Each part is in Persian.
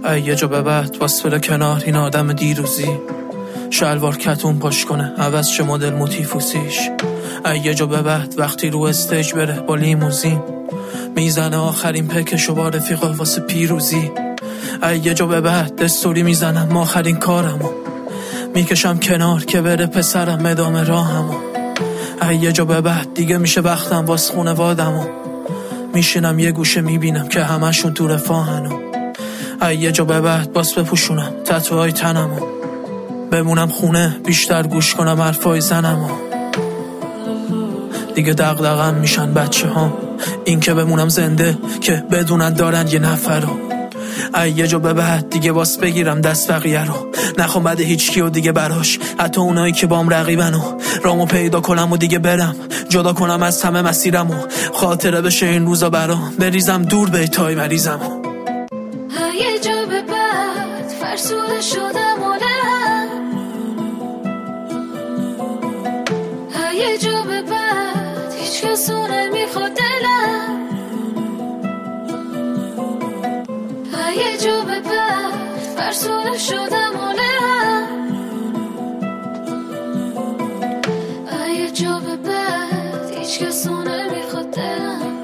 یه جا به بعد باس بره کنار این آدم دیروزی، شلوار کتون پاش کنه عوض چه مدل موتیفوسیش. یه جا به بعد وقتی رو استیج بره با لیموزین، میزنه آخرین پکشو با رفیقا واسه پیروزی. یه جا به بعد استوری میزنم آخرین کارمو، میکشم کنار که بره پسرم ادامه راهمو. یه جا به بعد دیگه میشه وقتم واس خونوادمو، میشینم یه گوشه میبینم که همشون تو رفاهنو. یه جا به بعد باس بپوشونم تتوهای تنمو، بمونم خونه بیشتر گوش کنم حرفای زنمو. دیگه دغدغم میشن بچه ها، این که بمونم زنده که بدونن دارن یه نفرو. یه جا به بعد دیگه باس بگیرم دست بقیه رو، نخوام بده هیچ کیو دیگه براش، حتی اونایی که بام رقیبنو. رامو پیدا کنم و دیگه برم، جدا کنم از همه مسیرمو، خاطره بشه این روزا برام، بریزم دور بیتای مریضمو. یه جا به بعد فرسوده شدم و یه جا به بعد هیچ کسو نمیخواد دلم. یه جا به بعد فرسوده شدم و یه جا به بعد هیچ کسو نمیخواد دلم.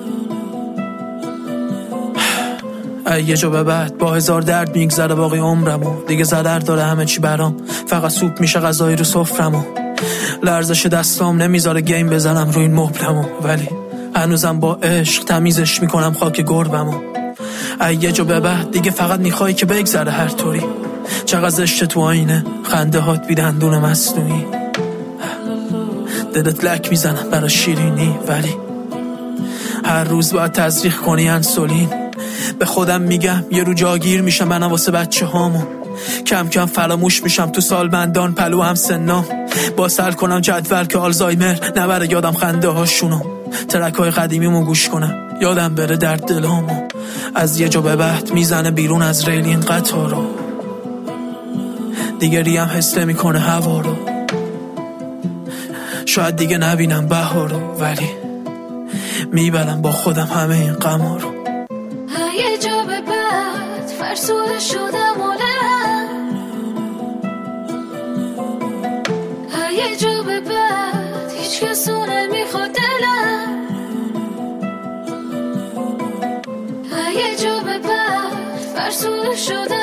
یه جا به بعد با هزار درد میگذره باقی عمرمو، دیگه ضرر داره همه چی برام، فقط سوپ میشه غذایی رو سفرمو. لرزش دستام نمیذاره گیم بزنم روی این مبلمو، ولی هنوزم با عشق تمیزش میکنم خاک گربمو. یه جا به بعد دیگه فقط میخوای که بگذره هر طوری، چقدر زشته تو آینه خنده هات بی دندون مصنوعی. دلت لک میزنم برا شیرینی، ولی هر روز باید تزریق کنی انسولین. به خودم میگم یه رو جاگیر میشم منم واسه بچه هامو، کم کم فراموش میشم تو سالمندان پلو هم سنام. با سر کنم جدول که آلزایمر نبره یادم خنده هاشونو، ترک های قدیمیمو گوش کنم یادم بره درد دلامو. از یه جا به بعد میزنه بیرون از ریل این قطارو، دیگه ریم حس نمیکنه هوا رو، شاید دیگه نبینم بهارو، ولی میبرم با خودم همه این غما رو. یه جا به بعد فرسوده شدم و یه جا به بعد هیچ کسو نمیخواد دلم. یه جا به بعد فرسوده شدم